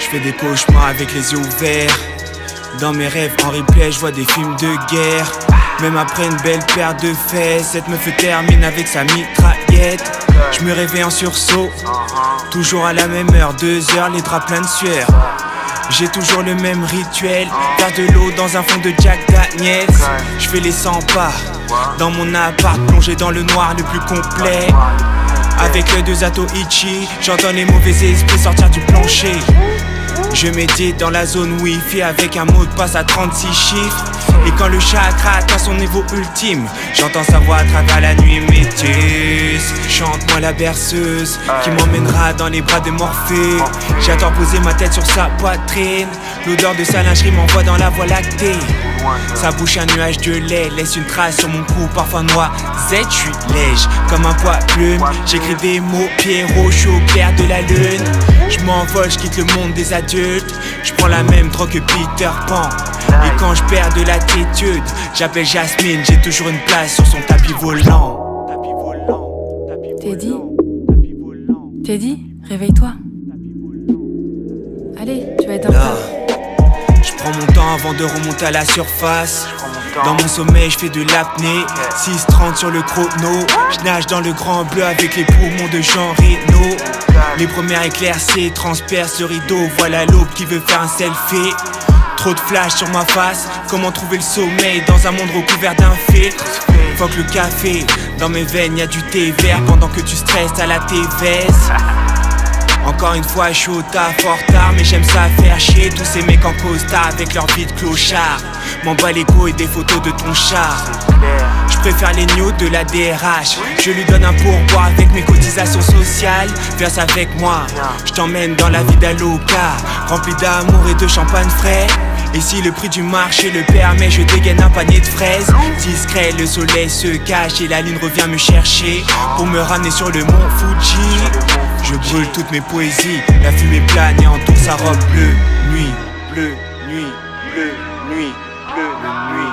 Je fais des cauchemars avec les yeux ouverts. Dans mes rêves en replay, je vois des films de guerre. Même après une belle paire de fesses, cette meuf termine avec sa mitraillette. Je me réveille en sursaut, toujours à la même heure, 2 heures, les draps pleins de sueur. J'ai toujours le même rituel, faire de l'eau dans un fond de Jack Daniels. Je fais les 100 pas, dans mon appart, plongé dans le noir le plus complet. Avec l'œil de Zatoichi, j'entends les mauvais esprits sortir du plancher. Je médite dans la zone Wi-Fi avec un mot de passe à 36 chiffres. Et quand le chakra atteint son niveau ultime, j'entends sa voix à travers la nuit métisse. Chante-moi la berceuse qui m'emmènera dans les bras de Morphée. J'attends poser ma tête sur sa poitrine. L'odeur de sa lingerie m'envoie dans la voie lactée. Sa bouche un nuage de lait, laisse une trace sur mon cou parfois noisette. J'suis léger comme un poids plume. J'écris des mots Pierrot, j'suis au clair de la lune. J'm'envole, j'quitte le monde des adultes. J'prends la même drogue que Peter Pan. Et quand j'perds de l'attitude, j'appelle Jasmine, j'ai toujours une place sur son tapis volant. Teddy, réveille-toi. Allez, tu vas être en retard. Je prends mon temps avant de remonter à la surface. Dans mon sommeil, je fais de l'apnée. 6:30 sur le chrono. Je nage dans le grand bleu avec les poumons de Jean Reno. Les premières éclaircies transpercent le rideau. Voilà l'aube qui veut faire un selfie. Trop de flash sur ma face. Comment trouver le sommeil dans un monde recouvert d'un filtre? Fuck le café, dans mes veines y'a du thé vert. Pendant que tu stresses à la TVS. Encore une fois, je suis au taf, fort tard, mais j'aime ça faire chier tous ces mecs en costard avec leur vie de clochard. M'en bats les couilles et des photos de ton char. Je préfère les nudes de la DRH. Je lui donne un pourboire avec mes cotisations sociales. Verse avec moi, je t'emmène dans la vie d'Aloca, remplie d'amour et de champagne frais. Et si le prix du marché le permet, je dégaine un panier de fraises. Discret, le soleil se cache et la lune revient me chercher pour me ramener sur le mont Fuji. Je brûle toutes mes poésies, la fumée plane et entoure sa robe bleue. Nuit, bleue, nuit, bleue, nuit, bleue, nuit.